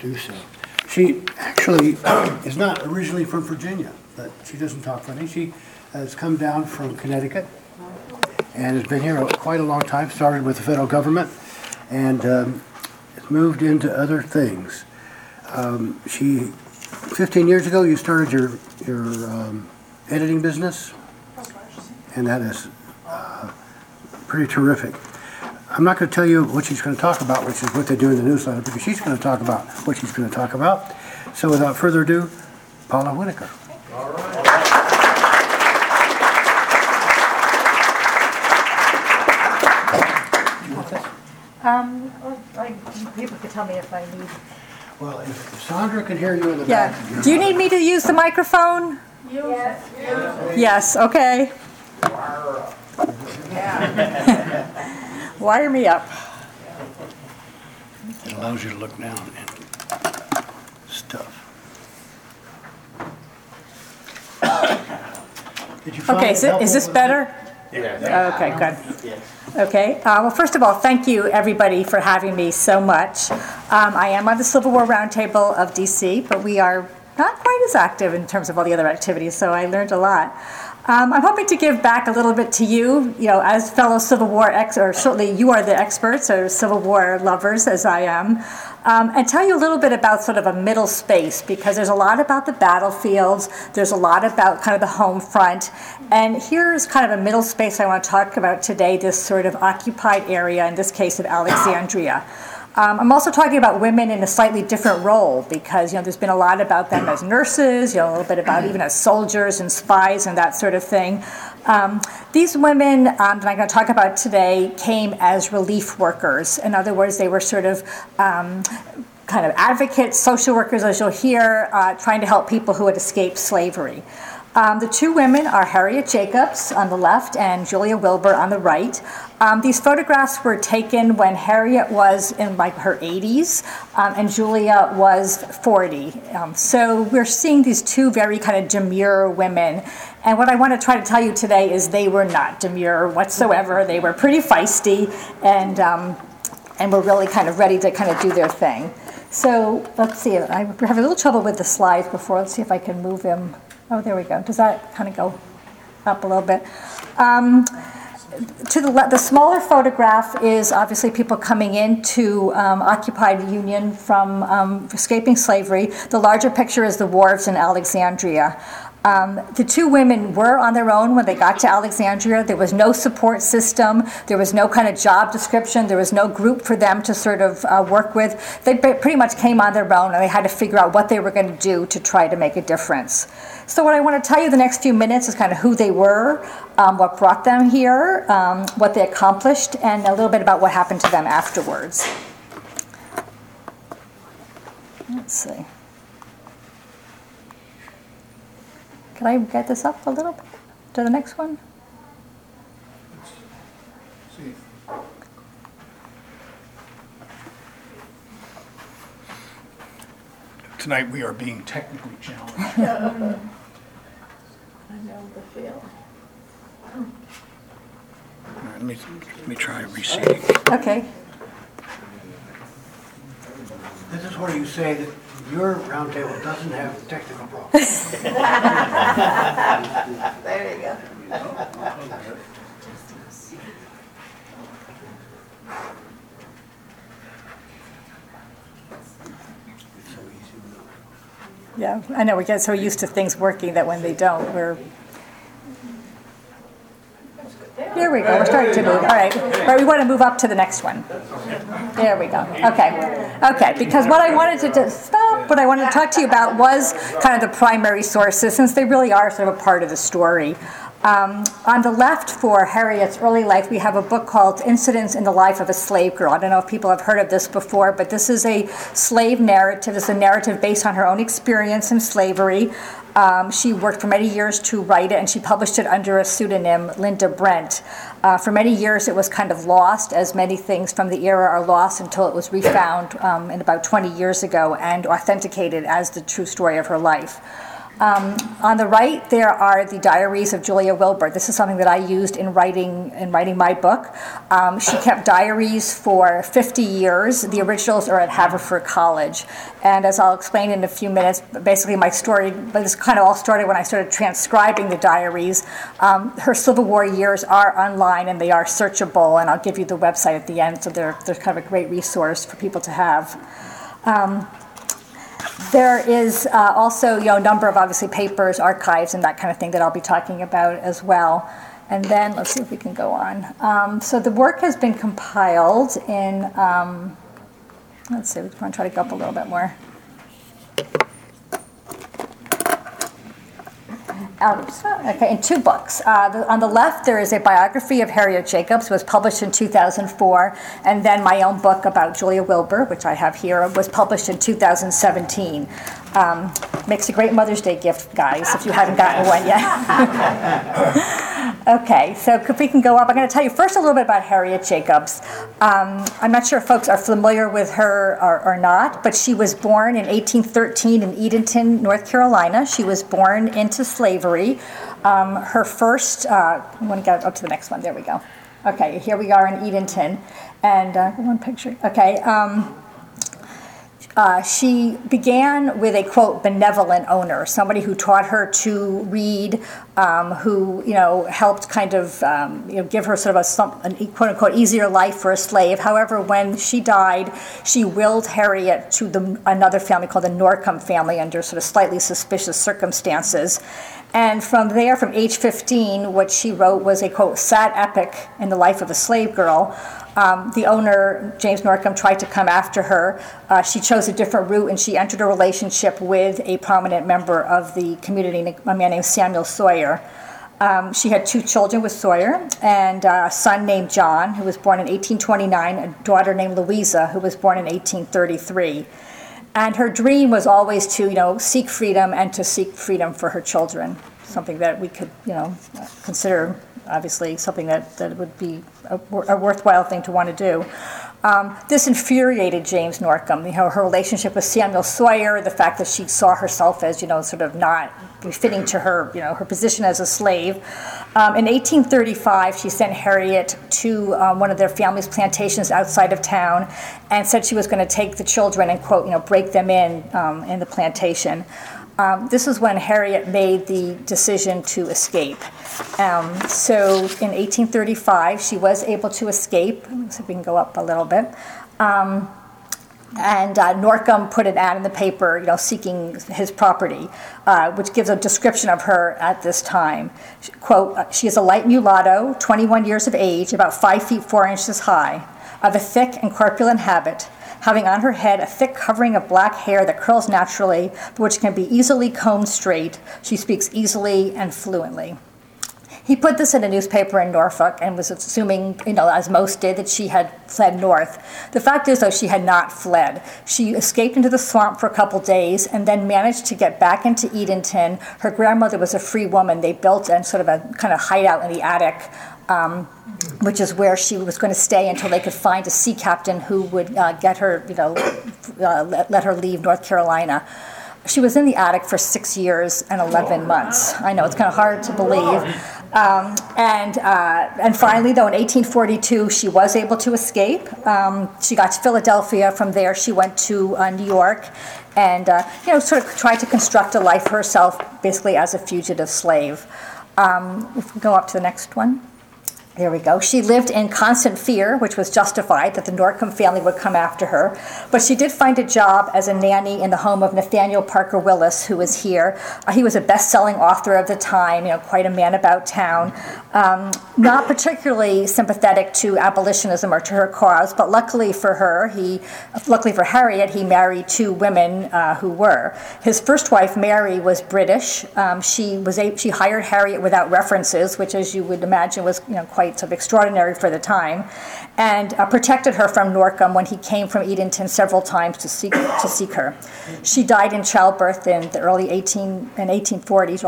do so. She actually is not originally from Virginia, but she doesn't talk funny. She has come down from Connecticut and has been here quite a long time, started with the federal government, and has moved into other things. 15 years ago, you started your editing business, and that is pretty terrific. I'm not going to tell you what she's going to talk about, which is what they do in the newsletter, because she's going to talk about what she's going to talk about. So without further ado, Paula Whitaker. All right. People could tell me if I need. Well, if Sandra can hear you in the Yeah. back. Do you need me to use the microphone? Yes. Yes. Okay. Wire me up. It allows you to look down and stuff. Did you find Okay. it So is this helpful? better? Yeah. Okay. Good. Okay. Well, first of all, thank you everybody for having me so much. I am on the Civil War Roundtable of DC, but we are not quite as active in terms of all the other activities, so I learned a lot. I'm hoping to give back a little bit to you, as fellow Civil War or certainly you are the experts or Civil War lovers, as I am, and tell you a little bit about sort of a middle space, because there's a lot about the battlefields, there's a lot about kind of the home front, and here's kind of a middle space I want to talk about today, this sort of occupied area, in this case of Alexandria. I'm also talking about women in a slightly different role because, there's been a lot about them as nurses, a little bit about even as soldiers and spies and that sort of thing. These women that I'm going to talk about today came as relief workers. In other words, they were sort of kind of advocates, social workers, as you'll hear, trying to help people who had escaped slavery. The two women are Harriet Jacobs on the left and Julia Wilbur on the right. These photographs were taken when Harriet was in her 80s and Julia was 40. So we're seeing these two very kind of demure women. And what I want to try to tell you today is they were not demure whatsoever. They were pretty feisty and were really kind of ready to kind of do their thing. So let's see. I have a little trouble with the slides before. Let's see if I can move them. Oh, there we go. Does that kind of go up a little bit? To the smaller photograph is obviously people coming into occupied Union from escaping slavery. The larger picture is the wharves in Alexandria. The two women were on their own when they got to Alexandria. There was no support system. There was no kind of job description. There was no group for them to sort of work with. They pretty much came on their own, and they had to figure out what they were going to do to try to make a difference. So what I want to tell you the next few minutes is kind of who they were, what brought them here, what they accomplished, and a little bit about what happened to them afterwards. Let's see. Can I get this up a little bit to the next one? Tonight we are being technically challenged. I know the feel. All right, let me try reseating. Okay. This is where you say that your roundtable doesn't have technical problems. There you go. Yeah, I know we get so used to things working that when they don't, There we go. We're starting to move. All right. We want to move up to the next one. There we go. Okay. Because what I wanted to talk to you about was kind of the primary sources, since they really are sort of a part of the story. On the left, for Harriet's early life, we have a book called Incidents in the Life of a Slave Girl. I don't know if people have heard of this before, but this is a slave narrative. It's a narrative based on her own experience in slavery. She worked for many years to write it, and she published it under a pseudonym, Linda Brent. For many years, it was kind of lost, as many things from the era are lost, until it was refound in about 20 years ago and authenticated as the true story of her life. On the right, there are the diaries of Julia Wilbur. This is something that I used in writing my book. She kept diaries for 50 years. The originals are at Haverford College. And as I'll explain in a few minutes, basically my story, but this kind of all started when I started transcribing the diaries. Her Civil War years are online and they are searchable, and I'll give you the website at the end, so they're kind of a great resource for people to have. There is also, a number of obviously papers, archives, and that kind of thing that I'll be talking about as well. And then let's see if we can go on. So the work has been compiled in, let's see, we want to try to go up a little bit more. Okay, in 2 books. On the left, there is a biography of Harriet Jacobs, was published in 2004, and then my own book about Julia Wilbur, which I have here, was published in 2017. Makes a great Mother's Day gift, guys, if you haven't gotten one yet. Okay, so if we can go up, I'm going to tell you first a little bit about Harriet Jacobs. I'm not sure if folks are familiar with her or not, but she was born in 1813 in Edenton, North Carolina. She was born into slavery. Her first, I want to get up to the next one, there we go. Okay, here we are in Edenton, and one picture, okay. She began with a, quote, benevolent owner, somebody who taught her to read, who, helped kind of, give her sort of a quote, unquote, easier life for a slave. However, when she died, she willed Harriet to another family called the Norcom family under sort of slightly suspicious circumstances. And from there, from age 15, what she wrote was a, quote, sad epic in the life of a slave girl. The owner, James Norcom, tried to come after her. She chose a different route, and she entered a relationship with a prominent member of the community, a man named Samuel Sawyer. She had 2 children with Sawyer, and a son named John, who was born in 1829, a daughter named Louisa, who was born in 1833. And her dream was always to, seek freedom and to seek freedom for her children, something that we could, consider obviously something that would be a worthwhile thing to want to do. This infuriated James Norcom, her relationship with Samuel Sawyer, the fact that she saw herself as, sort of not fitting to her, her position as a slave. In 1835, she sent Harriet to one of their family's plantations outside of town and said she was going to take the children and, quote, break them in the plantation. This is when Harriet made the decision to escape. So in 1835, she was able to escape. Let's see if we can go up a little bit. And Norcom put an ad in the paper, seeking his property, which gives a description of her at this time. Quote, she is a light mulatto, 21 years of age, about 5 feet 4 inches high, of a thick and corpulent habit, having on her head a thick covering of black hair that curls naturally, but which can be easily combed straight. She speaks easily and fluently. He put this in a newspaper in Norfolk and was assuming, as most did, that she had fled north. The fact is, though, she had not fled. She escaped into the swamp for a couple days and then managed to get back into Edenton. Her grandmother was a free woman. They built a sort of a kind of hideout in the attic, which is where she was going to stay until they could find a sea captain who would get her, let her leave North Carolina. She was in the attic for 6 years and 11 months. I know, it's kind of hard to believe. And finally, though, in 1842, she was able to escape. She got to Philadelphia. From there, she went to New York and, sort of tried to construct a life for herself, basically as a fugitive slave. If we go up to the next one. There we go. She lived in constant fear, which was justified, that the Norcom family would come after her. But she did find a job as a nanny in the home of Nathaniel Parker Willis, who was here. He was a best-selling author of the time, quite a man about town. Not particularly sympathetic to abolitionism or to her cause, but luckily for Harriet, he married 2 women who were. His first wife, Mary, was British. She hired Harriet without references, which, as you would imagine, was quite sort of extraordinary for the time, and protected her from Norcom when he came from Edenton several times to seek her. She died in childbirth in the early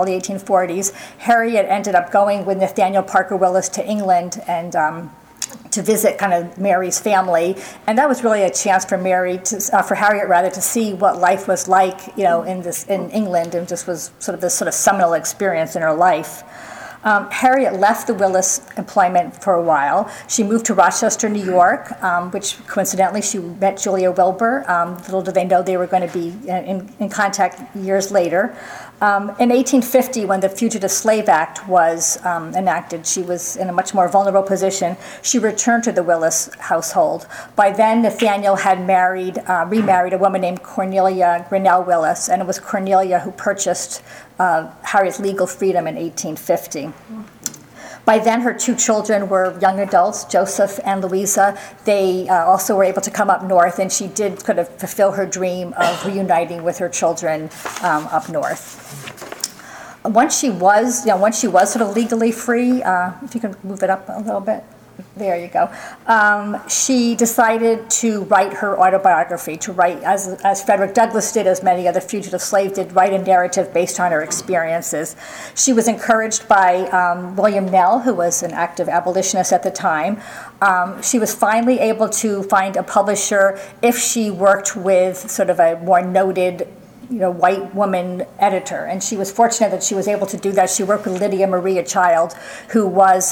1840s. Harriet ended up going with Nathaniel Parker Willis to England and to visit kind of Mary's family, and that was really a chance for Harriet rather, to see what life was like, in England, and just was sort of this sort of seminal experience in her life. Harriet left the Willis employment for a while. She moved to Rochester, New York, which coincidentally she met Julia Wilbur. Little did they know they were going to be in contact years later. In 1850, when the Fugitive Slave Act was enacted, she was in a much more vulnerable position. She returned to the Willis household. By then, Nathaniel had remarried a woman named Cornelia Grinnell Willis, and it was Cornelia who purchased Harriet's legal freedom in 1850. By then, her two children were young adults, Joseph and Louisa. They also were able to come up north, and she did kind of fulfill her dream of reuniting with her children up north. Once she was sort of legally free, if you can move it up a little bit. There you go. She decided to write her autobiography, to write, as Frederick Douglass did, as many other fugitive slaves did, write a narrative based on her experiences. She was encouraged by William Nell, who was an active abolitionist at the time. She was finally able to find a publisher if she worked with sort of a more noted white woman editor, and she was fortunate that she was able to do that. She worked with Lydia Maria Child, who was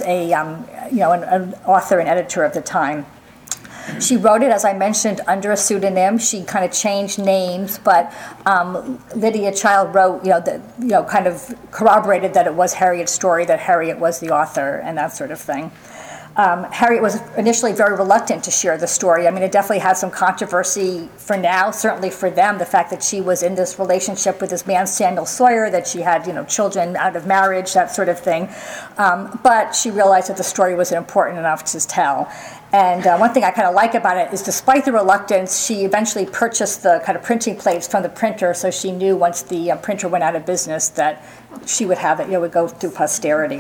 an author and editor of the time. She wrote it, as I mentioned, under a pseudonym. She kind of changed names, but Lydia Child wrote, kind of corroborated that it was Harriet's story, that Harriet was the author, and that sort of thing. Harriet was initially very reluctant to share the story. I mean, it definitely had some controversy for now, certainly for them, the fact that she was in this relationship with this man, Samuel Sawyer, that she had, children out of marriage, that sort of thing. But she realized that the story was important enough to tell. And one thing I kind of like about it is, despite the reluctance, she eventually purchased the kind of printing plates from the printer, so she knew once the printer went out of business that she would have it, would go through posterity.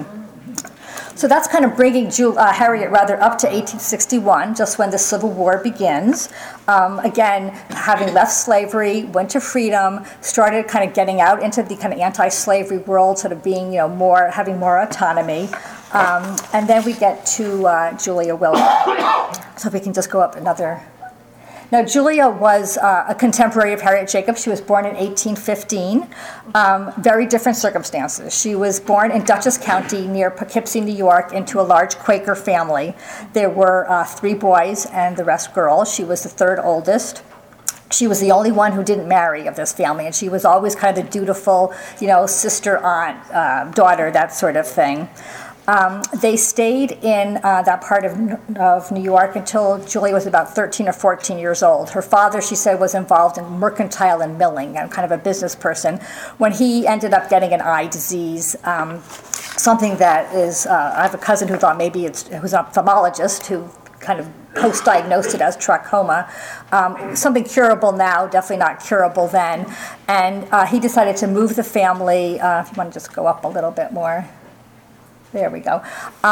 So that's kind of bringing Harriet up to 1861, just when the Civil War begins. Again, having left slavery, went to freedom, started kind of getting out into the kind of anti-slavery world, sort of being, having more autonomy. And then we get to Julia Wilbur. So if we can just go up another. Now, Julia was a contemporary of Harriet Jacobs. She was born in 1815. Very different circumstances. She was born in Dutchess County near Poughkeepsie, New York, into a large Quaker family. There were 3 boys and the rest girls. She was the third oldest. She was the only one who didn't marry of this family, and she was always kind of the dutiful, sister, aunt, daughter, that sort of thing. They stayed in that part of New York until Julia was about 13 or 14 years old. Her father, she said, was involved in mercantile and milling, and kind of a business person. When he ended up getting an eye disease, something that is, I have a cousin who thought maybe who's an ophthalmologist who kind of post-diagnosed it as trachoma. Something curable now, definitely not curable then. And he decided to move the family, if you want to just go up a little bit more. There we go.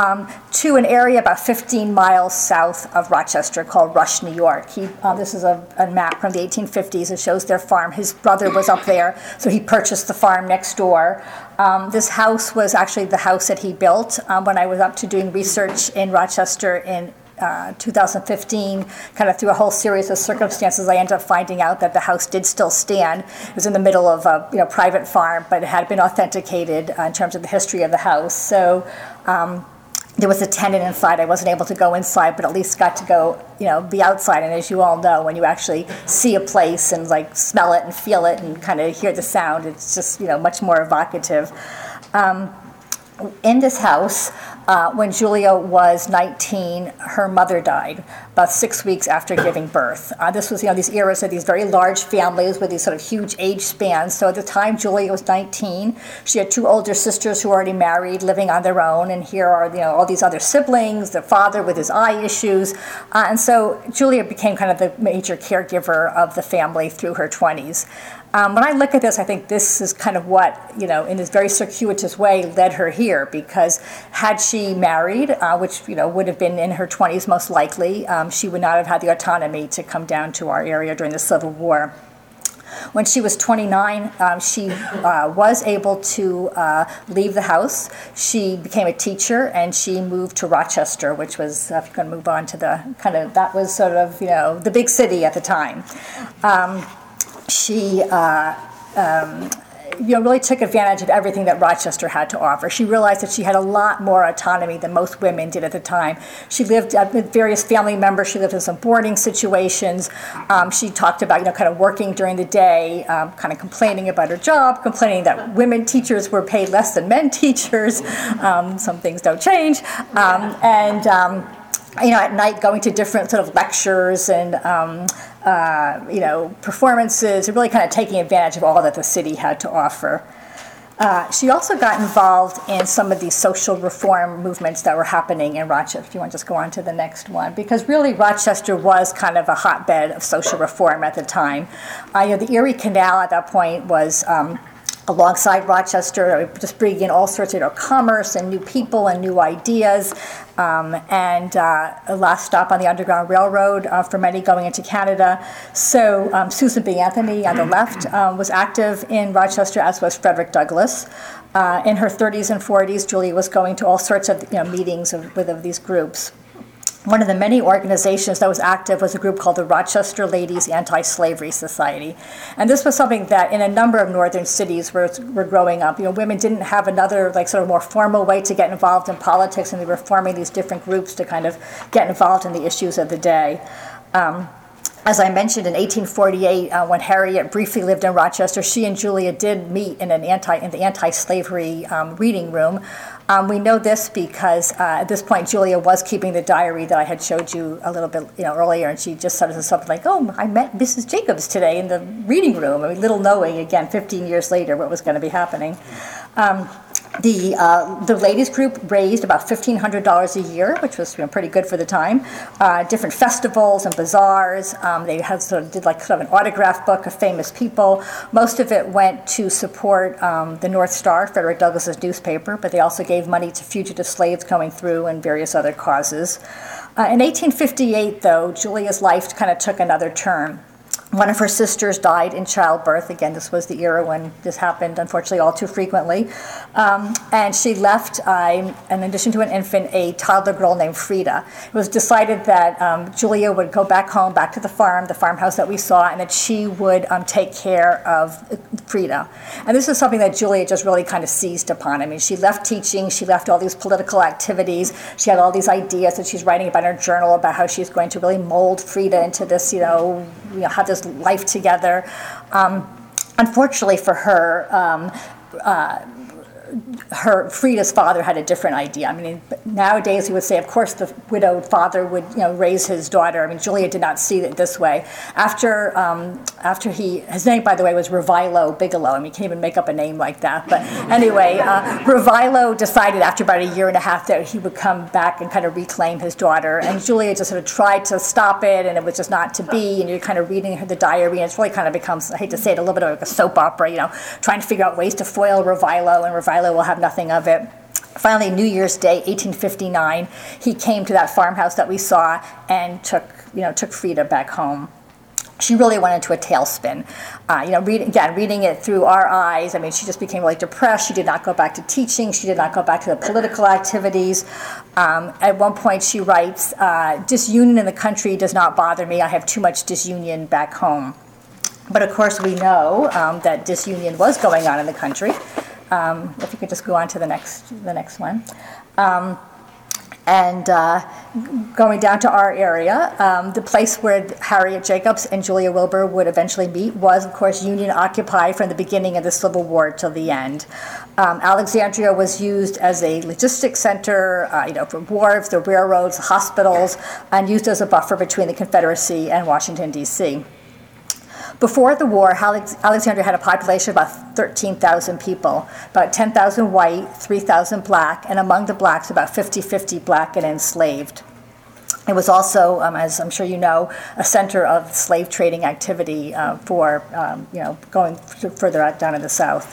To an area about 15 miles south of Rochester called Rush, New York. This is a map from the 1850s. It shows their farm. His brother was up there, so he purchased the farm next door. This house was actually the house that he built. When I was up to doing research in Rochester in 2015, kind of through a whole series of circumstances, I ended up finding out that the house did still stand. It was in the middle of a private farm, but it had been authenticated in terms of the history of the house. So there was a tenant inside. I wasn't able to go inside, but at least got to go, be outside. And as you all know, when you actually see a place and like smell it and feel it and kind of hear the sound, it's just much more evocative. In this house, when Julia was 19, her mother died about 6 weeks after giving birth. This was, these eras of these very large families with these sort of huge age spans. So at the time Julia was 19, she had 2 older sisters who were already married, living on their own, and here are all these other siblings, the father with his eye issues. And so Julia became kind of the major caregiver of the family through her 20s. When I look at this, I think this is kind of what, in this very circuitous way, led her here, because had she married, which, would have been in her 20s most likely, she would not have had the autonomy to come down to our area during the Civil War. When she was 29, she was able to leave the house. She became a teacher, and she moved to Rochester, which was, if you're going to move on to the kind of, that was sort of, the big city at the time. She really took advantage of everything that Rochester had to offer. She realized that she had a lot more autonomy than most women did at the time. She lived with various family members. She lived in some boarding situations. She talked about, kind of working during the day, kind of complaining about her job, complaining that women teachers were paid less than men teachers. Some things don't change. At night going to different sort of lectures and performances, and really kind of taking advantage of all that the city had to offer. She also got involved in some of these social reform movements that were happening in Rochester. If you want to just go on to the next one, because really Rochester was kind of a hotbed of social reform at the time. The Erie Canal at that point was alongside Rochester, just bringing in all sorts of commerce and new people and new ideas. A last stop on the Underground Railroad for many going into Canada. So Susan B. Anthony on the left was active in Rochester, as was Frederick Douglass. In her 30s and 40s, Julia was going to all sorts of meetings of these groups. One of the many organizations that was active was a group called the Rochester Ladies Anti-Slavery Society. And this was something that in a number of northern cities were growing up, women didn't have another sort of more formal way to get involved in politics, and they were forming these different groups to kind of get involved in the issues of the day. As I mentioned, in 1848, when Harriet briefly lived in Rochester, she and Julia did meet in the anti-slavery reading room. We know this because at this point, Julia was keeping the diary that I had showed you a little bit earlier, and she just said something like, "Oh, I met Mrs. Jacobs today in the reading room." Little knowing, again, 15 years later, what was going to be happening. The ladies group raised about $1,500 a year, which was pretty good for the time. Different festivals and bazaars. They did an autograph book of famous people. Most of it went to support the North Star, Frederick Douglass's newspaper, but they also gave money to fugitive slaves coming through and various other causes. In 1858, though, Julia's life kind of took another turn. One of her sisters died in childbirth. Again, this was the era when this happened, unfortunately, all too frequently. And she left, in addition to an infant, a toddler girl named Frida. It was decided that Julia would go back home, back to the farmhouse that we saw, and that she would take care of Frida. And this is something that Julia just really kind of seized upon. I mean, she left teaching, she left all these political activities, she had all these ideas that she's writing about in her journal about how she's going to really mold Frida into this, have this life together. Unfortunately for her, Frida's father had a different idea. I mean, nowadays we would say, of course, the widowed father would, raise his daughter. I mean, Julia did not see it this way. After his name, by the way, was Revilo Bigelow. I mean, you can't even make up a name like that. But anyway, Revilo decided after about a year and a half that he would come back and kind of reclaim his daughter. And Julia just sort of tried to stop it, and it was just not to be. And you're kind of reading the diary, and it's really kind of becomes, I hate to say it, a little bit of like a soap opera, trying to figure out ways to foil Revilo, and Revilo will have nothing of it. Finally, New Year's Day, 1859, he came to that farmhouse that we saw and took Frida back home. She really went into a tailspin. Reading it through our eyes, I mean, she just became really depressed. She did not go back to teaching. She did not go back to the political activities. At one point, she writes, "Disunion in the country does not bother me. I have too much disunion back home." But of course, we know that disunion was going on in the country. If you could just go on to the next one. Going down to our area, the place where Harriet Jacobs and Julia Wilbur would eventually meet was, of course, Union occupied from the beginning of the Civil War till the end. Alexandria was used as a logistics center, for wharves, the railroads, hospitals, and used as a buffer between the Confederacy and Washington, D.C. Before the war, Alexandria had a population of about 13,000 people, about 10,000 white, 3,000 black, and among the blacks, about 50-50 black and enslaved. It was also, as I'm sure you know, a center of slave trading activity for, going further out down in the South.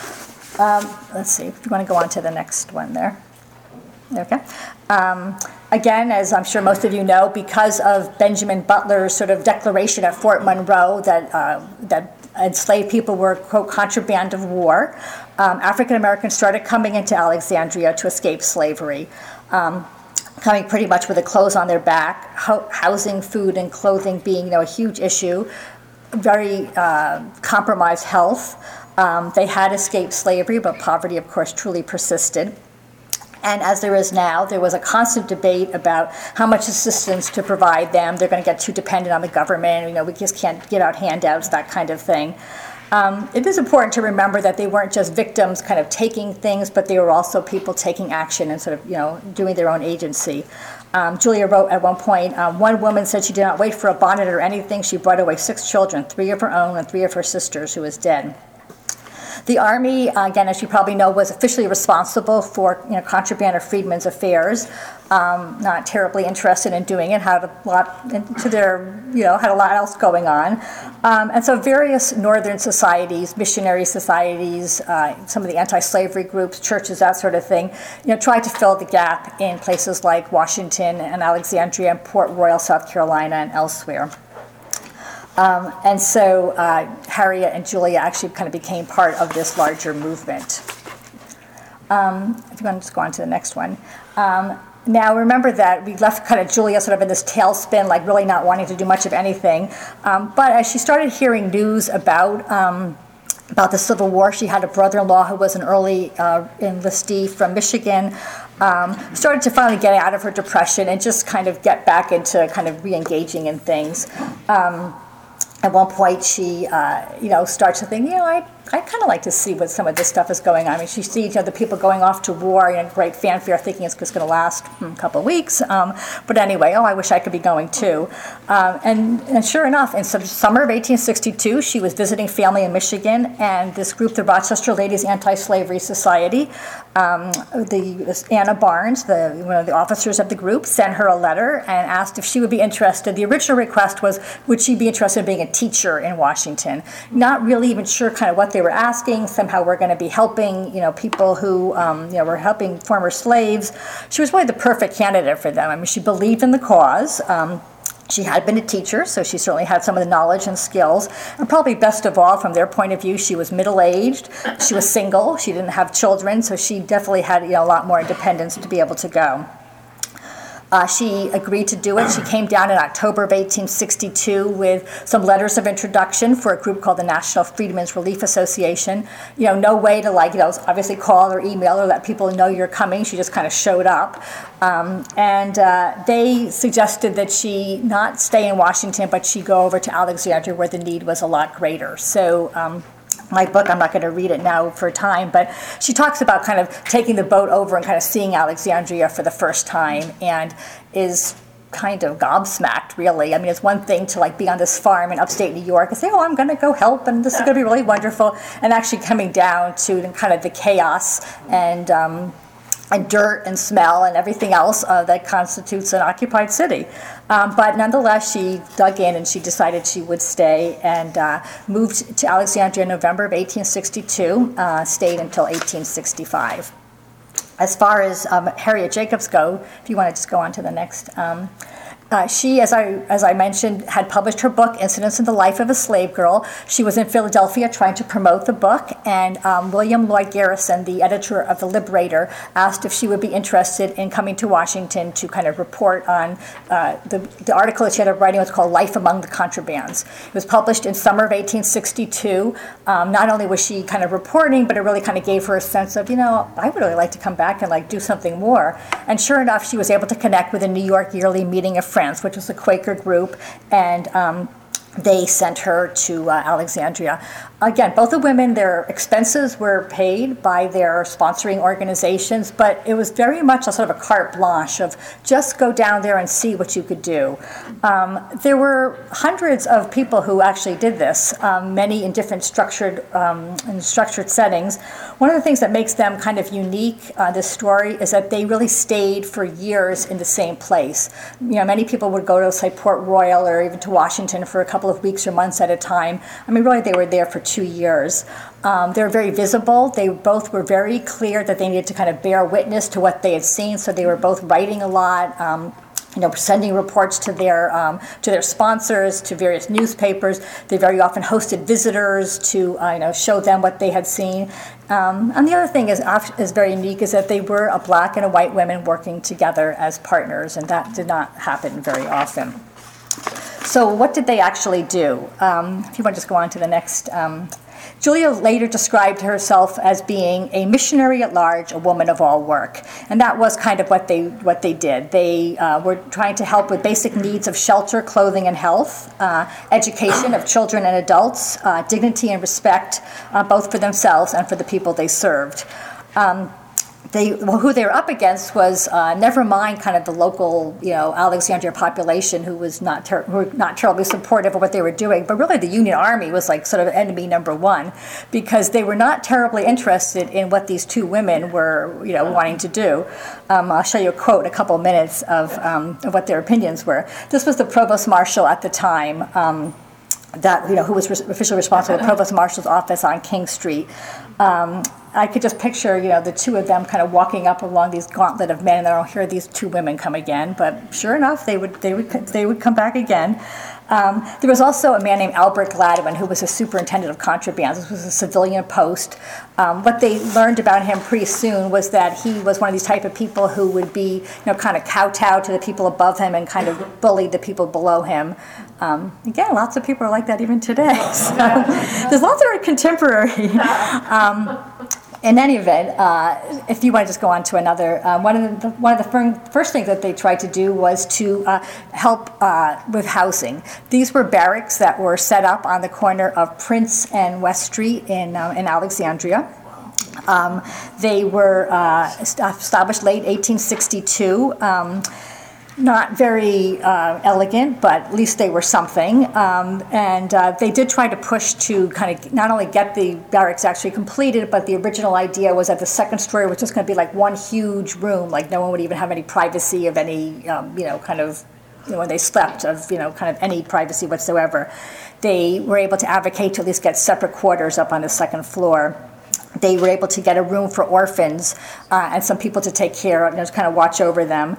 Let's see, if you want to go on to the next one there. Okay. Again, as I'm sure most of you know, because of Benjamin Butler's sort of declaration at Fort Monroe that enslaved people were, quote, contraband of war, African Americans started coming into Alexandria to escape slavery, coming pretty much with the clothes on their back, housing, food, and clothing being, a huge issue, very compromised health. They had escaped slavery, but poverty, of course, truly persisted. And as there is now, there was a constant debate about how much assistance to provide them. They're going to get too dependent on the government. We just can't give out handouts, that kind of thing. It is important to remember that they weren't just victims kind of taking things, but they were also people taking action and sort of, doing their own agency. Julia wrote at one point, one woman said she did not wait for a bonnet or anything. She brought away 6 children, 3 of her own and 3 of her sisters, who was dead. The Army, again, as you probably know, was officially responsible for contraband or freedmen's affairs. Not terribly interested in doing it. Had a lot had a lot else going on, and so various northern societies, missionary societies, some of the anti-slavery groups, churches, that sort of thing, tried to fill the gap in places like Washington and Alexandria and Port Royal, South Carolina, and elsewhere. And so Harriet and Julia actually kind of became part of this larger movement. If you want to just go on to the next one. Now remember that we left kind of Julia sort of in this tailspin, like really not wanting to do much of anything. But as she started hearing news about the Civil War, she had a brother-in-law who was an early enlistee from Michigan, started to finally get out of her depression and just kind of get back into kind of re-engaging in things. At one point, she, starts to think, I kind of like to see what some of this stuff is going on. I mean, she sees, the people going off to war, great fanfare, thinking it's just going to last a couple of weeks. But anyway, I wish I could be going too. And sure enough, in summer of 1862, she was visiting family in Michigan, and this group, the Rochester Ladies Anti-Slavery Society, Anna Barnes, one of the officers of the group, sent her a letter and asked if she would be interested. The original request was, would she be interested in being a teacher in Washington? Not really even sure kind of what they were asking. Somehow we're going to be helping, people who, were helping former slaves. She was really the perfect candidate for them. I mean, she believed in the cause. She had been a teacher, so she certainly had some of the knowledge and skills. And probably best of all, from their point of view, she was middle-aged. She was single. She didn't have children, so she definitely had a lot more independence to be able to go. She agreed to do it. She came down in October of 1862 with some letters of introduction for a group called the National Freedmen's Relief Association. No way to obviously call or email or let people know you're coming. She just kind of showed up. And they suggested that she not stay in Washington, but she go over to Alexandria where the need was a lot greater. So my book, I'm not going to read it now for time, but she talks about kind of taking the boat over and kind of seeing Alexandria for the first time, and is kind of gobsmacked, really. I mean, it's one thing to be on this farm in upstate New York and say, I'm going to go help, and this is going to be really wonderful, and actually coming down to kind of the chaos and dirt and smell and everything else that constitutes an occupied city. But nonetheless, she dug in and she decided she would stay, and moved to Alexandria in November of 1862, stayed until 1865. As far as Harriet Jacobs go, if you want to just go on to the next. She, as I mentioned, had published her book, Incidents in the Life of a Slave Girl. She was in Philadelphia trying to promote the book, and William Lloyd Garrison, the editor of The Liberator, asked if she would be interested in coming to Washington to kind of report on the article that she had writing was called Life Among the Contrabands. It was published in summer of 1862. Not only was she kind of reporting, but it really kind of gave her a sense of, I would really like to come back and do something more. And sure enough, she was able to connect with the New York Yearly Meeting of Friends, which was a Quaker group, and they sent her to Alexandria. Again, both the women, their expenses were paid by their sponsoring organizations, but it was very much a sort of a carte blanche of just go down there and see what you could do. There were hundreds of people who actually did this, many in different structured settings. One of the things that makes them kind of unique, this story, is that they really stayed for years in the same place. Many people would go to, say, Port Royal or even to Washington for a couple couple of weeks or months at a time. I mean, really, they were there for 2 years. They were very visible. They both were very clear that they needed to kind of bear witness to what they had seen, so they were both writing a lot, sending reports to their sponsors, to various newspapers. They very often hosted visitors to show them what they had seen. And the other thing is very unique is that they were a black and a white women working together as partners, and that did not happen very often. So what did they actually do? If you want to just go on to the next. Julia later described herself as being a missionary at large, a woman of all work. And that was kind of what they did. They were trying to help with basic needs of shelter, clothing, and health, education of children and adults, dignity and respect, both for themselves and for the people they served. Who they were up against was never mind kind of the local, Alexandria population who was not terribly supportive of what they were doing, but really the Union Army was like sort of enemy number one, because they were not terribly interested in what these two women were, wanting to do. I'll show you a quote in a couple of minutes of what their opinions were. This was the provost marshal at the time. Who was officially responsible for the provost marshal's office on King Street. I could just picture, the two of them kind of walking up along these gauntlet of men, and then I'll hear these two women come again. But sure enough, they would come back again. There was also a man named Albert Gladwin, who was a superintendent of contrabands. This was a civilian post. What they learned about him pretty soon was that he was one of these type of people who would be, kind of kowtow to the people above him and kind of bully the people below him. Again, lots of people are like that even today. So there's lots of contemporary. In any event, if you want to just go on to another, one of the first things that they tried to do was to help with housing. These were barracks that were set up on the corner of Prince and West Street in Alexandria. They were established late 1862. Not very elegant, but at least they were something. And they did try to push to kind of not only get the barracks actually completed, but the original idea was that the second story was just going to be like one huge room, like no one would even have any privacy of any, when they slept, of, kind of any privacy whatsoever. They were able to advocate to at least get separate quarters up on the second floor. They were able to get a room for orphans and some people to take care of, just kind of watch over them.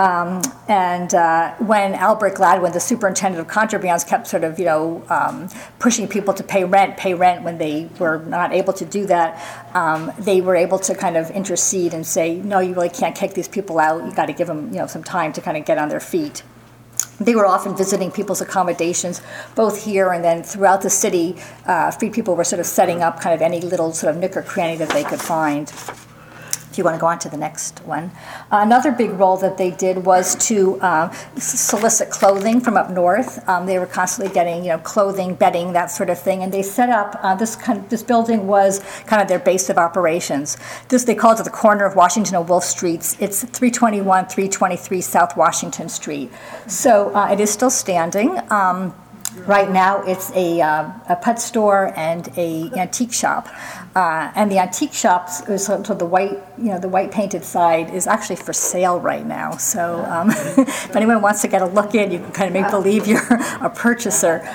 When Albert Gladwin, the superintendent of contrabands, kept sort of, pushing people to pay rent when they were not able to do that, they were able to kind of intercede and say, no, you really can't kick these people out. You got to give them, some time to kind of get on their feet. They were often visiting people's accommodations, both here and then throughout the city. Free people were sort of setting up kind of any little sort of nook or cranny that they could find. If you want to go on to the next one. Another big role that they did was to solicit clothing from up north. They were constantly getting, clothing, bedding, that sort of thing. And they set up, this building was kind of their base of operations. They called it the corner of Washington and Wolf Streets. It's 321, 323 South Washington Street. So it is still standing. Right now, it's a pet store and a antique shop, and the antique shops, so the white painted side, is actually for sale right now. So, if anyone wants to get a look in, you can kind of make believe you're a purchaser.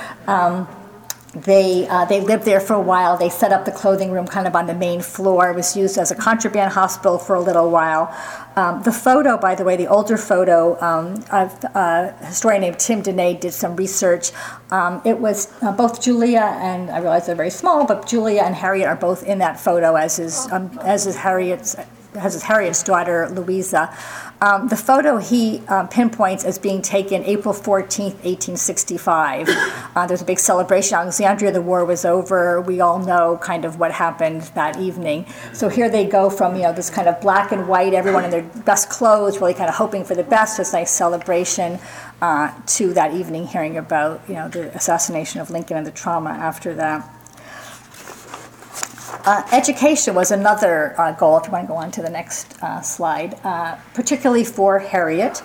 They lived there for a while. They set up the clothing room kind of on the main floor. It was used as a contraband hospital for a little while. The photo, by the way, the older photo, a historian named Tim Dene did some research. It was both Julia and, I realize they're very small, but Julia and Harriet are both in that photo, as is Harriet's daughter, Louisa. The photo he pinpoints as being taken April 14th, 1865. There's a big celebration in Alexandria. The war was over. We all know kind of what happened that evening. So here they go from, this kind of black and white, everyone in their best clothes, really kind of hoping for the best, this nice celebration, to that evening hearing about, the assassination of Lincoln and the trauma after that. Education was another goal, if you want to go on to the next slide, particularly for Harriet.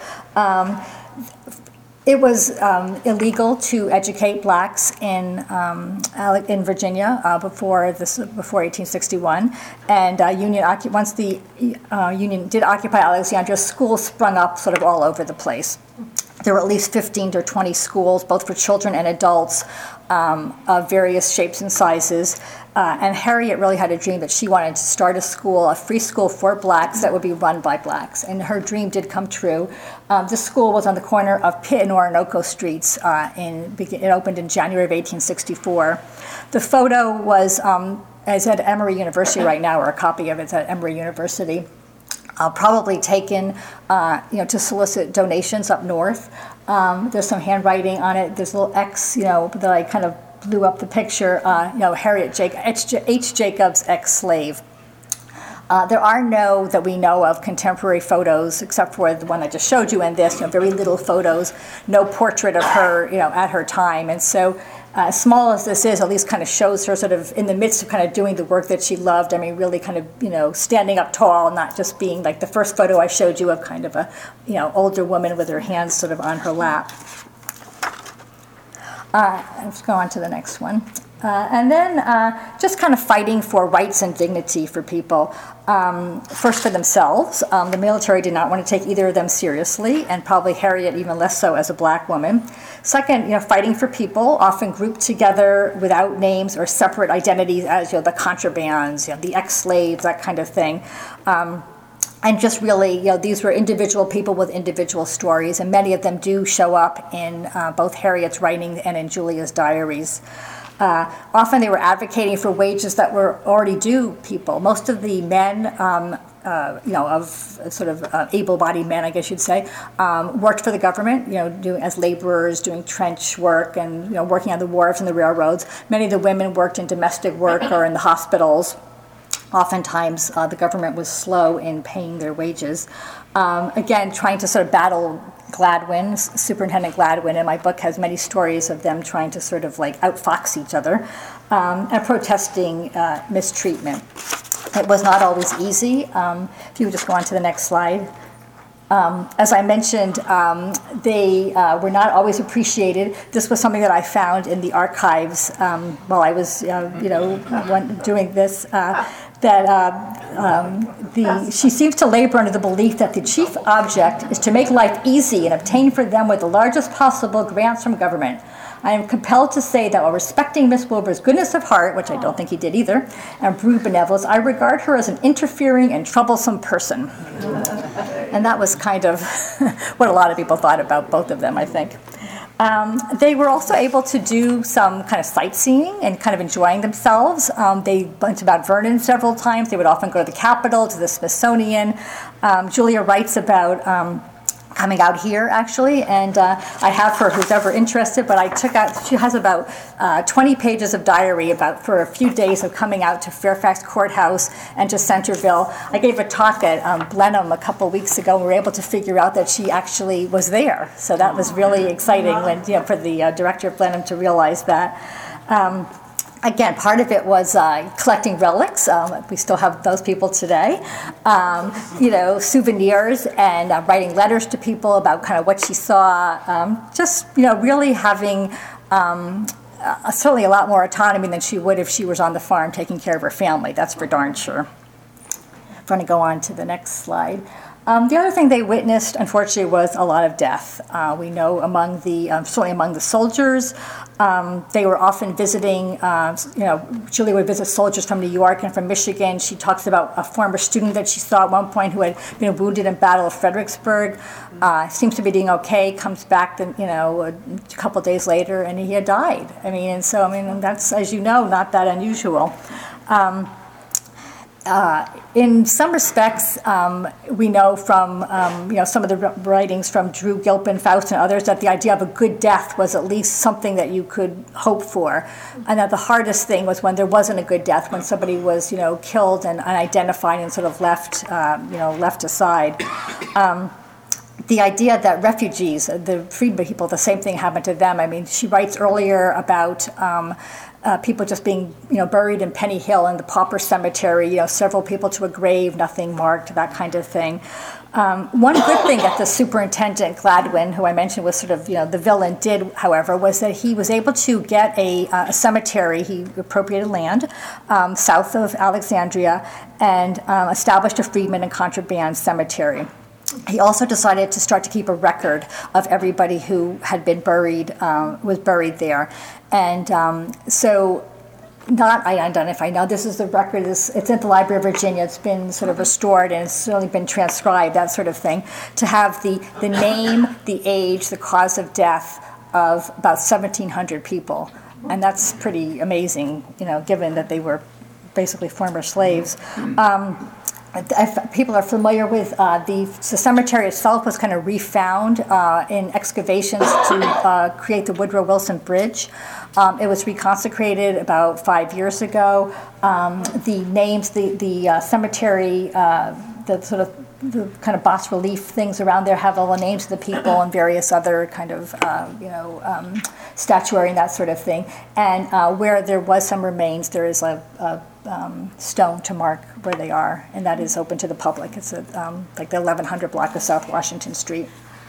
It was illegal to educate blacks in Virginia before 1861, and once the Union did occupy Alexandria, schools sprung up sort of all over the place. there were at least 15 to 20 schools, both for children and adults, of various shapes and sizes. And Harriet really had a dream that she wanted to start a school, a free school for blacks that would be run by blacks. And her dream did come true. This school was on the corner of Pitt and Orinoco Streets. It opened in January of 1864. The photo was is at Emory University right now, or a copy of it's at Emory University. Probably taken, to solicit donations up north. There's some handwriting on it. There's a little X, that I kind of blew up the picture. Harriet H. Jacobs, ex-slave. There are no, that we know of, contemporary photos, except for the one I just showed you in this, very little photos, no portrait of her, at her time. And so, as small as this is, at least kind of shows her sort of in the midst of kind of doing the work that she loved. I mean, really kind of, standing up tall, not just being like the first photo I showed you of kind of a, older woman with her hands sort of on her lap. Let's go on to the next one. And then just kind of fighting for rights and dignity for people. First for themselves. The military did not want to take either of them seriously, and probably Harriet even less so as a black woman. Second, fighting for people, often grouped together without names or separate identities as, the contrabands, the ex-slaves, that kind of thing. And just really, these were individual people with individual stories, and many of them do show up in both Harriet's writing and in Julia's diaries. Often they were advocating for wages that were already due people. Most of the men, of sort of able-bodied men, I guess you'd say, worked for the government, as laborers, doing trench work and, working on the wharves and the railroads. Many of the women worked in domestic work or in the hospitals. Oftentimes, the government was slow in paying their wages. Again, trying to sort of battle Gladwin, Superintendent Gladwin, in my book has many stories of them trying to sort of like outfox each other and protesting mistreatment. It was not always easy. If you would just go on to the next slide. As I mentioned, they were not always appreciated. This was something that I found in the archives while I was, doing this. She seems to labor under the belief that the chief object is to make life easy and obtain for them with the largest possible grants from government. I am compelled to say that while respecting Miss Wilbur's goodness of heart, which I don't think he did either, and brute benevolence, I regard her as an interfering and troublesome person. And that was kind of what a lot of people thought about both of them, I think. They were also able to do some kind of sightseeing and kind of enjoying themselves. They went to Mount Vernon several times. They would often go to the Capitol, to the Smithsonian. Julia writes about coming out here, actually, and I have for who's ever interested, but I took out, she has about 20 pages of diary for a few days of coming out to Fairfax Courthouse and to Centerville. I gave a talk at Blenheim a couple weeks ago, and we were able to figure out that she actually was there. So that was really exciting when, for the director of Blenheim to realize that. Again, part of it was collecting relics. We still have those people today. Souvenirs and writing letters to people about kind of what she saw. Really having certainly a lot more autonomy than she would if she was on the farm taking care of her family. That's for darn sure. I'm going to go on to the next slide. The other thing they witnessed, unfortunately, was a lot of death. We know certainly among the soldiers, they were often visiting, Julia would visit soldiers from New York and from Michigan. She talks about a former student that she saw at one point who had been wounded in Battle of Fredericksburg, seems to be doing okay, comes back, a couple days later, and he had died. That's, as you know, not that unusual. In some respects, we know from some of the writings from Drew Gilpin, Faust, and others that the idea of a good death was at least something that you could hope for, and that the hardest thing was when there wasn't a good death, when somebody was killed and unidentified and sort of left aside. The idea that refugees, the freedmen people, the same thing happened to them. She writes earlier about people just being, buried in Penny Hill in the pauper cemetery, several people to a grave, nothing marked, that kind of thing. One good thing that the superintendent, Gladwin, who I mentioned was sort of, the villain, did, however, was that he was able to get a cemetery. He appropriated land south of Alexandria and established a freedmen and contraband cemetery. he also decided to start to keep a record of everybody who had been buried, was buried there. And so not identify. Now, this is the record. It's at the Library of Virginia. It's been sort of restored and it's only been transcribed, that sort of thing. To have the name, the age, the cause of death of about 1,700 people. And that's pretty amazing, given that they were basically former slaves. If people are familiar with the cemetery itself was kind of refound in excavations to create the Woodrow Wilson Bridge. It was reconsecrated about 5 years ago. The names, the cemetery, the kind of bas relief things around there have all the names of the people and various other kind of, statuary and that sort of thing. And where there was some remains, there is a stone to mark where they are, and that is open to the public. It's like the 1100 block of South Washington Street.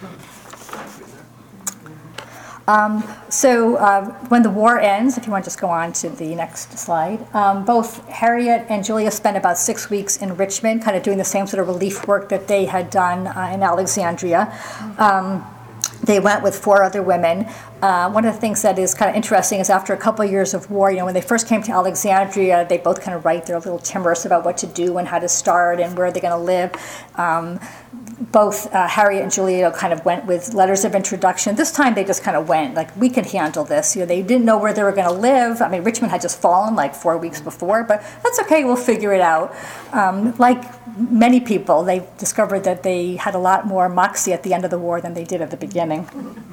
When the war ends, if you want to just go on to the next slide, both Harriet and Julia spent about 6 weeks in Richmond, kind of doing the same sort of relief work that they had done in Alexandria. They went with 4 other women. One of the things that is kind of interesting is after a couple of years of war, when they first came to Alexandria, they both kind of write their little timorous about what to do and how to start and where they're going to live. Both Harriet and Julia kind of went with letters of introduction. This time they just kind of went, like, we can handle this. They didn't know where they were going to live. I mean, Richmond had just fallen like 4 weeks before, but that's okay, we'll figure it out. Like many people, they discovered that they had a lot more moxie at the end of the war than they did at the beginning.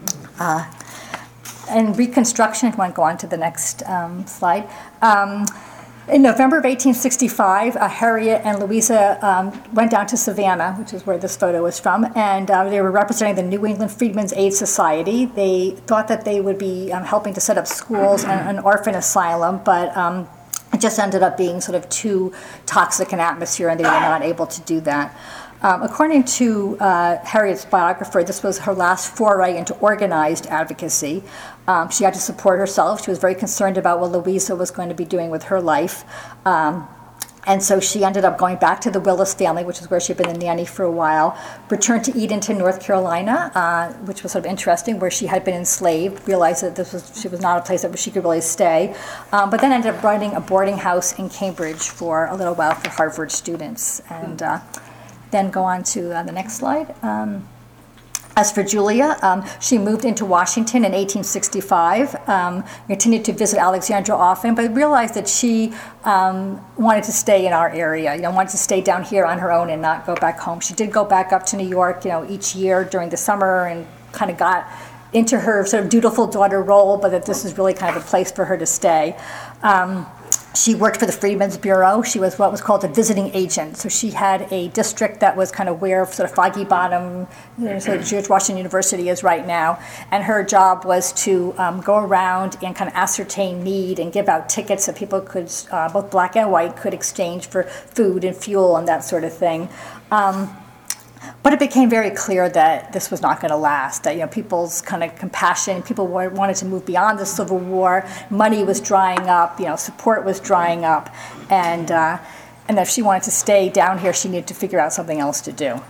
And Reconstruction, if you want to go on to the next slide. In November of 1865, Harriet and Louisa went down to Savannah, which is where this photo is from, and they were representing the New England Freedmen's Aid Society. They thought that they would be helping to set up schools and an orphan asylum, but it just ended up being sort of too toxic an atmosphere, and they were not able to do that. According to Harriet's biographer, this was her last foray into organized advocacy. She had to support herself. She was very concerned about what Louisa was going to be doing with her life. And so she ended up going back to the Willis family, which is where she'd been the nanny for a while, returned to Edenton, North Carolina, which was sort of interesting, where she had been enslaved, realized that she was not a place that she could really stay, but then ended up running a boarding house in Cambridge for a little while for Harvard students. And then go on to the next slide. As for Julia, she moved into Washington in 1865, continued to visit Alexandria often, but realized that she wanted to stay in our area, wanted to stay down here on her own and not go back home. She did go back up to New York, each year during the summer and kind of got into her sort of dutiful daughter role, but that this was really kind of a place for her to stay. She worked for the Freedmen's Bureau. She was what was called a visiting agent. So she had a district that was kind of where sort of Foggy Bottom, sort of George Washington University is right now. And her job was to go around and kind of ascertain need and give out tickets so people could, both black and white, could exchange for food and fuel and that sort of thing. But it became very clear that this was not going to last, that people's kind of compassion, people wanted to move beyond the Civil War, money was drying up, support was drying up, and if she wanted to stay down here, she needed to figure out something else to do.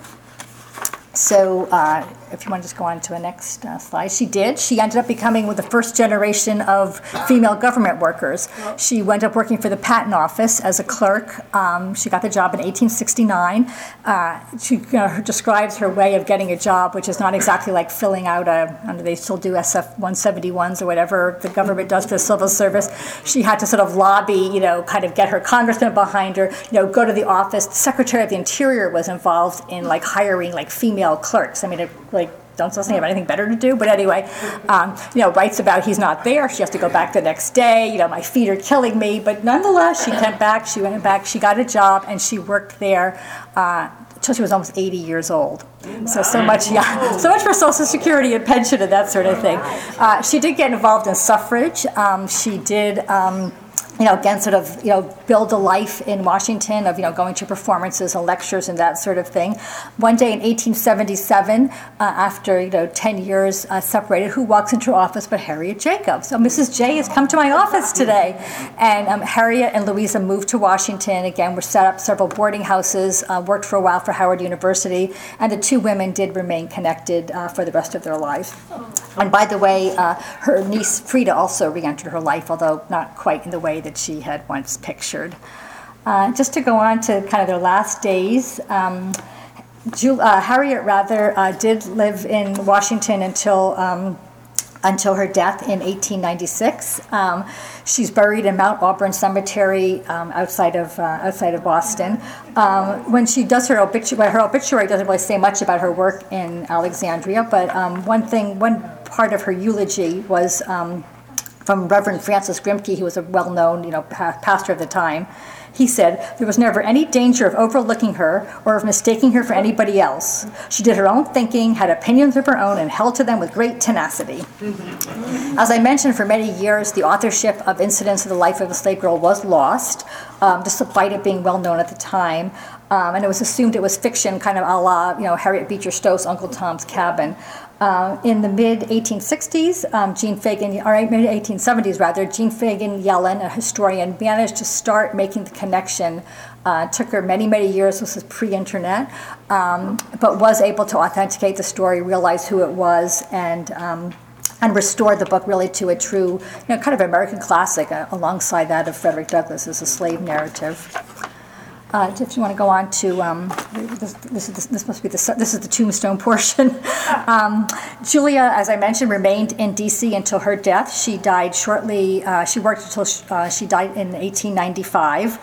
So if you want to just go on to the next slide. She did. She ended up becoming the first generation of female government workers. She went up working for the Patent Office as a clerk. She got the job in 1869. She describes her way of getting a job, which is not exactly like filling out they still do SF-171s or whatever the government does for the civil service. She had to sort of lobby, kind of get her congressman behind her, go to the office. The Secretary of the Interior was involved in hiring female clerks. I mean, don't have anything better to do, but anyway, writes about he's not there. She has to go back the next day. My feet are killing me, but nonetheless, she went back. She got a job, and she worked there until she was almost 80 years old. So much for Social Security and pension and that sort of thing. She did get involved in suffrage. She did. again, sort of, build a life in Washington of, going to performances and lectures and that sort of thing. One day in 1877, after, 10 years separated, who walks into her office but Harriet Jacobs? So Mrs. J has come to my office today. And Harriet and Louisa moved to Washington. Again, were set up several boarding houses, worked for a while for Howard University, and the two women did remain connected for the rest of their lives. And by the way, her niece Frida also re-entered her life, although not quite in the way that she had once pictured. Just to go on to kind of their last days, Harriet did live in Washington until her death in 1896. She's buried in Mount Auburn Cemetery outside of Boston. When she does her obituary doesn't really say much about her work in Alexandria, but one part of her eulogy was from Reverend Francis Grimke, who was a well-known, pastor of the time. He said, "There was never any danger of overlooking her or of mistaking her for anybody else. She did her own thinking, had opinions of her own, and held to them with great tenacity." As I mentioned, for many years, the authorship of Incidents of the Life of a Slave Girl was lost, despite it being well known at the time. And it was assumed it was fiction, kind of a la, Harriet Beecher Stowe's Uncle Tom's Cabin. In the mid-1860s, mid-1870s rather, Jean Fagan Yellen, a historian, managed to start making the connection. Took her many, many years. This was pre-internet, but was able to authenticate the story, realize who it was, and restore the book really to a true, kind of American classic, alongside that of Frederick Douglass as a slave narrative. If you want to go on to this is the tombstone portion. Julia, as I mentioned, remained in D.C. until her death. She died shortly. She worked until she died in 1895.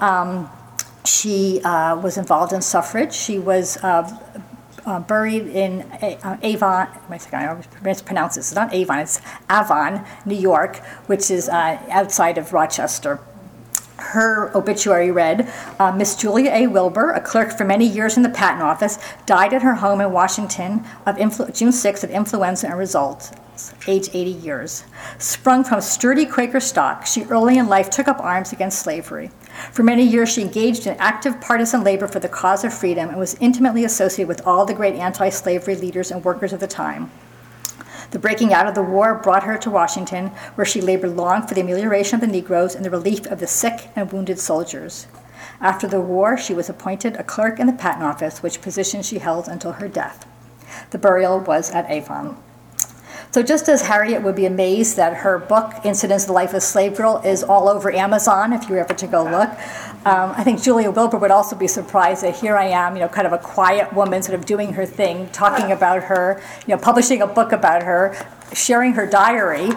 She was involved in suffrage. She was buried in Avon. Wait a second, I always mispronounce this. It's not Avon. It's Avon, New York, which is outside of Rochester. Her obituary read, Miss Julia A. Wilbur, a clerk for many years in the Patent Office, died at her home in Washington of June 6th of influenza and results, age 80 years. Sprung from sturdy Quaker stock, she early in life took up arms against slavery. For many years, she engaged in active partisan labor for the cause of freedom and was intimately associated with all the great anti-slavery leaders and workers of the time. The breaking out of the war brought her to Washington, where she labored long for the amelioration of the Negroes and the relief of the sick and wounded soldiers. After the war, she was appointed a clerk in the Patent Office, which position she held until her death. The burial was at Avon. So just as Harriet would be amazed that her book, Incidents of the Life of a Slave Girl, is all over Amazon, if you were ever to go look, I think Julia Wilbur would also be surprised that here I am, kind of a quiet woman sort of doing her thing, talking about her, publishing a book about her, sharing her diary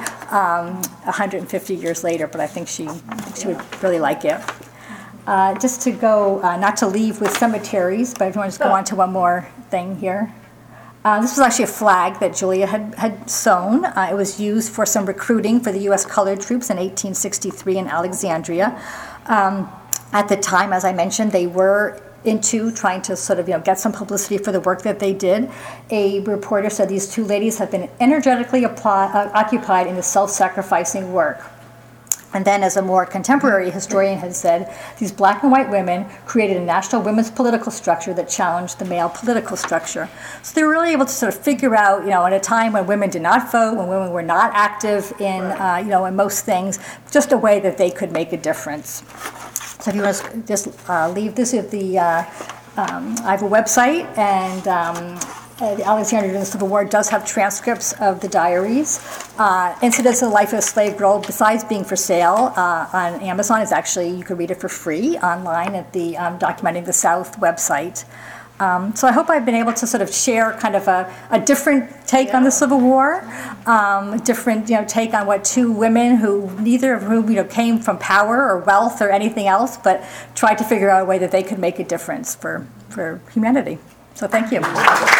150 years later, but I think she would really like it. Just to go, not to leave with cemeteries, but if you want to just go on to one more thing here. This was actually a flag that Julia had sewn. It was used for some recruiting for the U.S. colored troops in 1863 in Alexandria. At the time, as I mentioned, they were into trying to sort of get some publicity for the work that they did. A reporter said these two ladies have been energetically occupied in the self-sacrificing work. And then, as a more contemporary historian had said, these black and white women created a national women's political structure that challenged the male political structure. So they were really able to sort of figure out, at a time when women did not vote, when women were not active in, in most things, just a way that they could make a difference. So if you want to just leave this with the, I have a website, and the Alexandria during the Civil War does have transcripts of the diaries. Incidents of the Life of a Slave Girl, besides being for sale on Amazon, is actually, you can read it for free online at the Documenting the South website. So I hope I've been able to sort of share kind of a different take on the Civil War, a different take on what two women who, neither of whom came from power or wealth or anything else, but tried to figure out a way that they could make a difference for humanity. So thank you.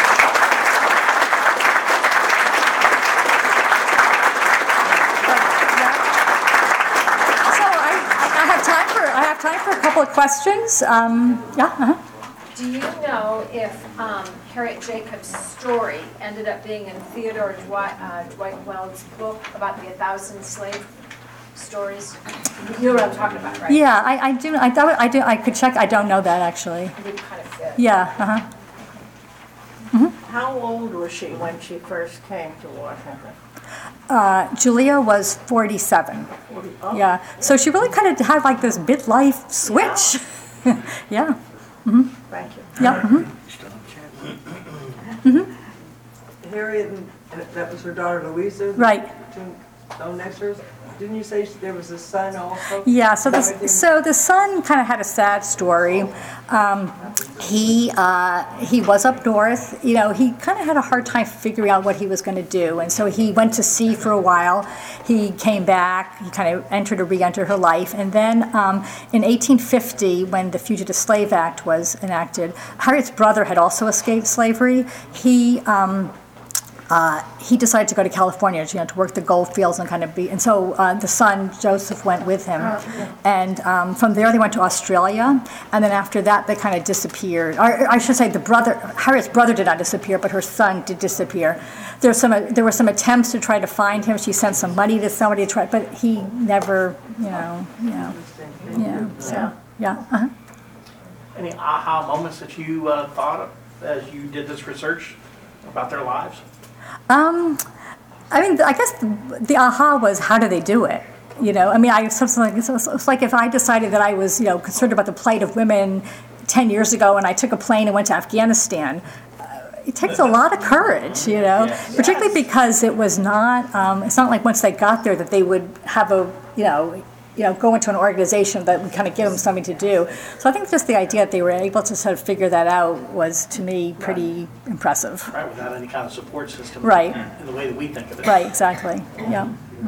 Time for a couple of questions. Do you know if Harriet Jacobs' story ended up being in Theodore Dwight Weld's book about the 1,000 slave stories? You know what I'm talking about, right? Yeah, I do. I could check. I don't know that actually. It would kind of fit. Yeah. Uh-huh. How old was she when she first came to Washington? Julia was 47. Oh, Yeah. So she really kind of had like this midlife switch. Yeah. Thank you. Yeah. Harriet, and that was her daughter Louisa? Right. Oh, next hers. Didn't you say there was a son also? Yeah, so Is that the son kind of had a sad story. He was up north. You know, he kind of had a hard time figuring out what he was going to do, and so he went to sea for a while. He came back. He kind of re-entered her life, and then in 1850, when the Fugitive Slave Act was enacted, Harriet's brother had also escaped slavery. He decided to go to California, to work the gold fields and and so the son, Joseph, went with him. And from there they went to Australia, and then after that they kind of disappeared. Or I should say Harriet's brother did not disappear, but her son did disappear. There were some attempts to try to find him. She sent some money to somebody to try, but he never, yeah, so, yeah. Uh-huh. Any aha moments that you thought of as you did this research about their lives? I mean, I guess the aha was, how do they do it? I mean, it's like if I decided that I was, concerned about the plight of women 10 years ago and I took a plane and went to Afghanistan. It takes a lot of courage, Yes. particularly because it was not, it's not like once they got there that they would have go into an organization that would kind of give them something to do. So I think just the idea that they were able to sort of figure that out was, to me, pretty impressive. Right, without any kind of support system. Right. In the way that we think of it. Right, exactly, yeah.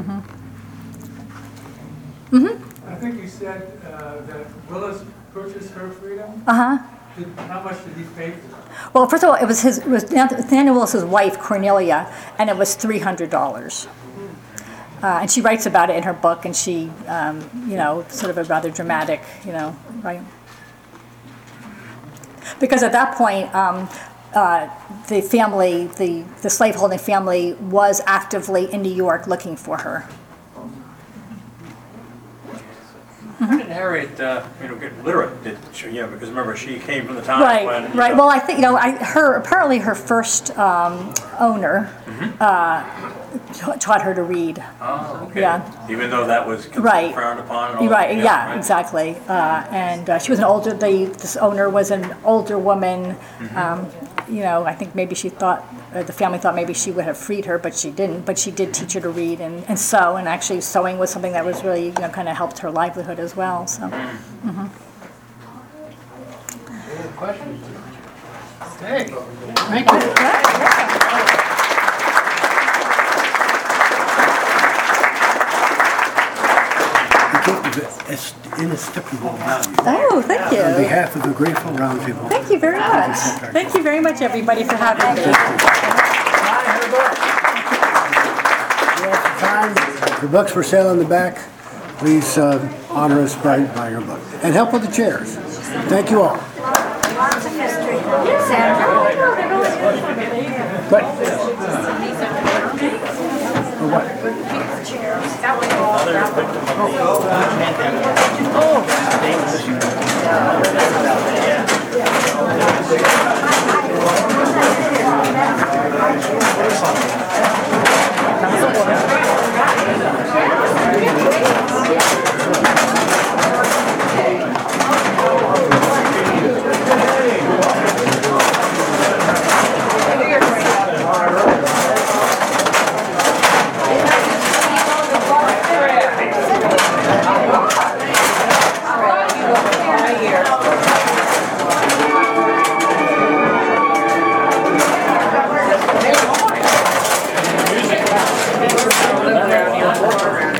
I think you said that Willis purchased her freedom. Uh-huh. How much did he pay for that? Well, first of all, it was Nathaniel Willis's wife, Cornelia, and it was $300. And she writes about it in her book, and she, sort of a rather dramatic, right? Because at that point, the family, the slaveholding family, was actively in New York looking for her. How did Harriet, get literate? Because remember, she came from the time Right, when... right. Well, I think, apparently her first owner taught her to read. Oh, okay. Yeah. Even though that was Right. frowned upon and all Right, that? yeah, right. exactly. And she was this owner was an older woman. I think maybe she thought, the family thought maybe she would have freed her, but she didn't. But she did teach her to read and sew, and actually sewing was something that was really, kind of helped her livelihood as well, so. Any questions? Okay, thank you. It's inestimable value. Oh, thank On you. behalf of the Grateful Roundtable. Thank you very much. Thank you very much, everybody, for having me. The books for sale in the back. Please honor us by your book. And help with the chairs. Thank you all. Lots of history. What? For what? That was all.